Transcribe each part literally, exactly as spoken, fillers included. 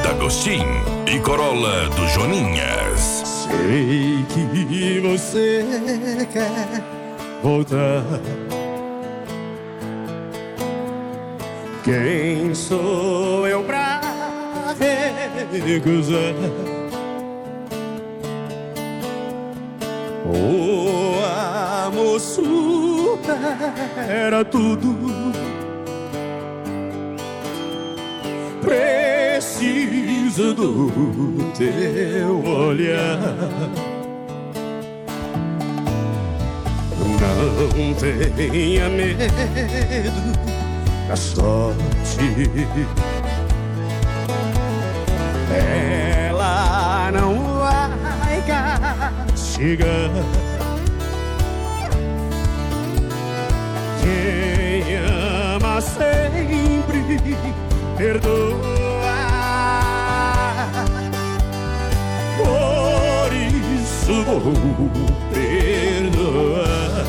D'Agostinho e Corolla do Joninhas. Sei que você quer voltar. Quem sou eu pra recusar? O amor supera tudo. Preciso do teu olhar. Não tenha medo da sorte. Ela não vai castigar. Quem ama sempre perdoa. Por isso vou perdoar.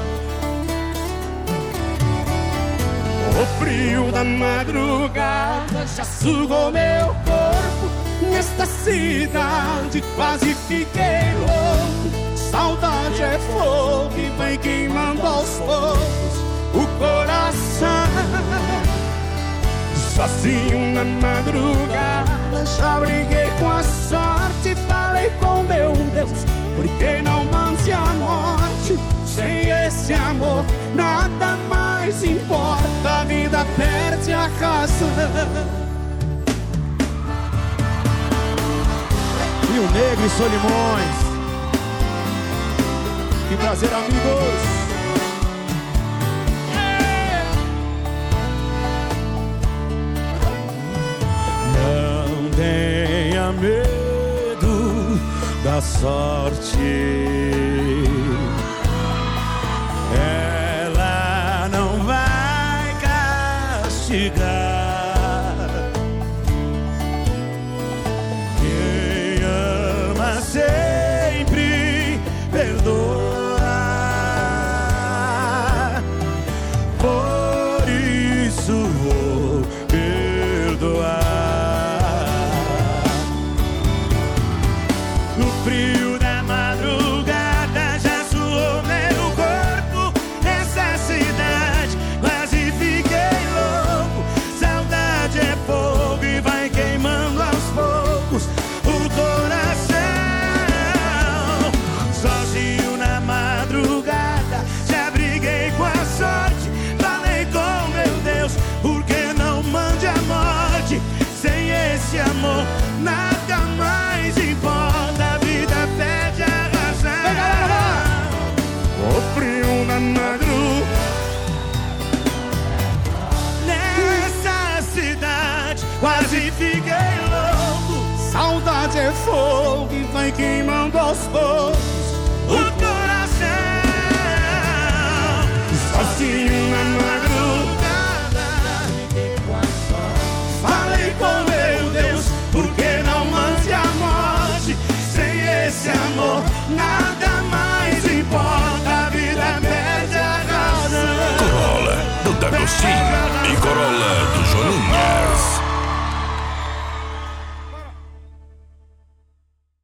O frio da madrugada já sugou meu corpo. Nesta cidade quase fiquei louco. Saudade é fogo e vai queimando aos poucos o coração. Sozinho na madrugada já briguei com a sorte. Falei com meu Deus, por que não mande a morte? Sem esse amor nada mais importa. A vida perde a razão. Rio Negro e Solimões. Que prazer, amigos. Tenha medo da sorte. Ela não vai castigar. Quem ama sempre perdoa. Por isso vou perdoar. No frio da madrugada já suou meu corpo. Nessa cidade quase fiquei louco. Saudade é fogo e vai queimando aos poucos o coração. Sozinho na madrugada já briguei com a sorte. Falei com meu Deus, por que não mande a morte? Sem esse amor nada mais importa. O frio na madrugada, nessa cidade quase fiquei louco. Saudade é fogo e vai queimando aos poucos